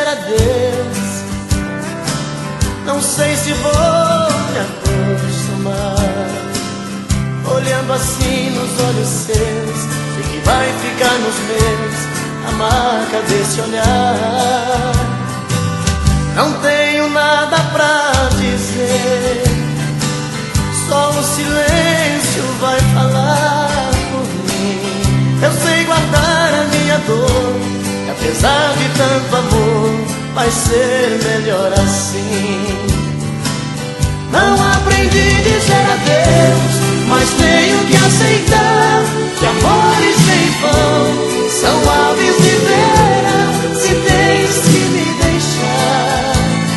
adeus. Não sei se vou me acostumar, olhando assim nos olhos seus, sei que vai ficar nos meus a marca desse olhar. Não tenho nada pra dizer, só o silêncio vai falar por mim. Eu sei guardar a minha dor, e apesar de tanto amor, vai ser melhor assim. Não aprendi a dizer adeus, mas tenho que aceitar que amores sem vão são aves de vera. Se tens que me deixar,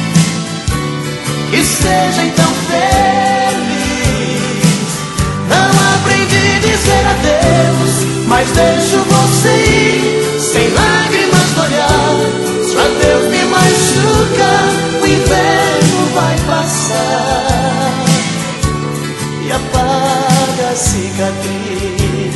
que seja então feliz. Não aprendi a dizer adeus, mas deixo você ir sem lágrimas no olhar. Se o adeus me machuca, o inverno vai passar e apaga a cicatriz.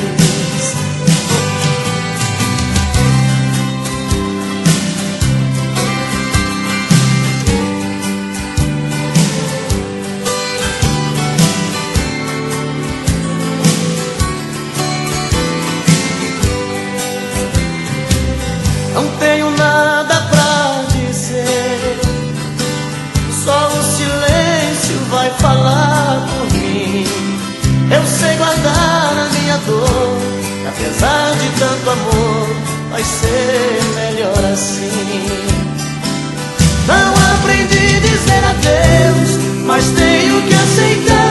Não tenho nada pra dizer, só o silêncio vai falar por mim. Eu sei guardar a minha dor, e apesar de tanto amor, vai ser melhor assim. Não aprendi a dizer adeus, mas tenho que aceitar